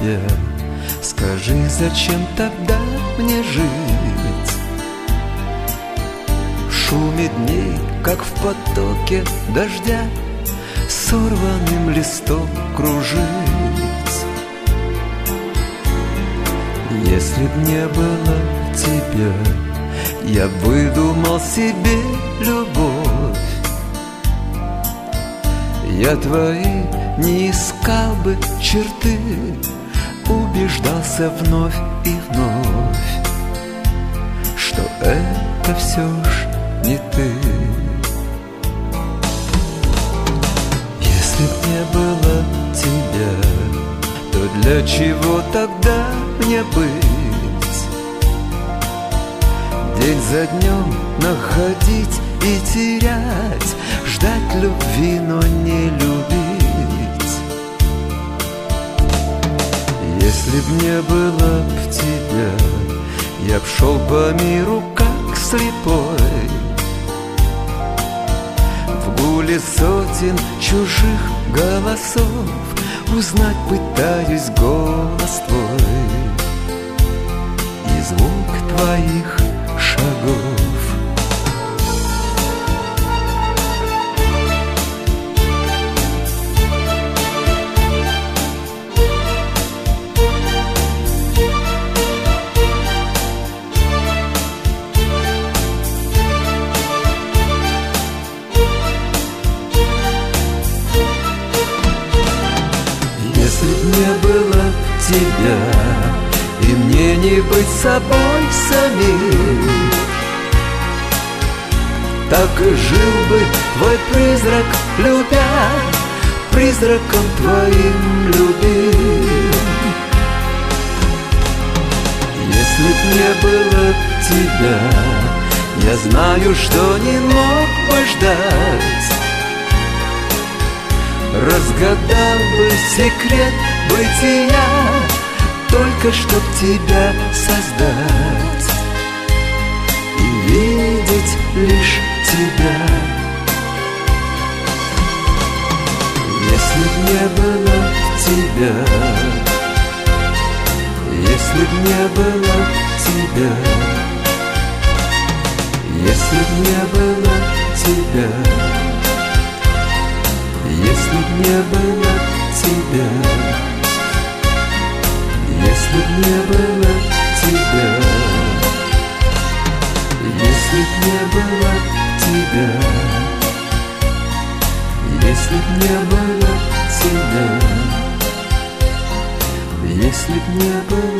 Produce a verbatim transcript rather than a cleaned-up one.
тебе, скажи, зачем тогда мне жить? В шуме дней, как в потоке дождя, сорванным листом кружить. Если б не было тебя, я выдумал себе любовь. Я твои не искал бы черты, убеждался вновь и вновь, что это все ж не ты. Если б не было тебя, то для чего тогда мне быть? День за днем находить и терять, ждать любви, но не любить. Если б не было б тебя, я б шел по миру как слепой. В гуле сотен чужих голосов узнать пытаюсь голос твой и звук твоих шагов. Если б не было тебя, и мне не быть собой самим, так и жил бы твой призрак, любя, призраком твоим любим. Если б не было тебя, я знаю, что не мог бы ждать, разгадал бы секрет бытия, только чтоб тебя создать и видеть лишь тебя. Если б не было тебя, если б не было тебя, если б не было тебя, если б не было тебя, если б не было тебя, если б не было тебя, если б не было тебя, если б не было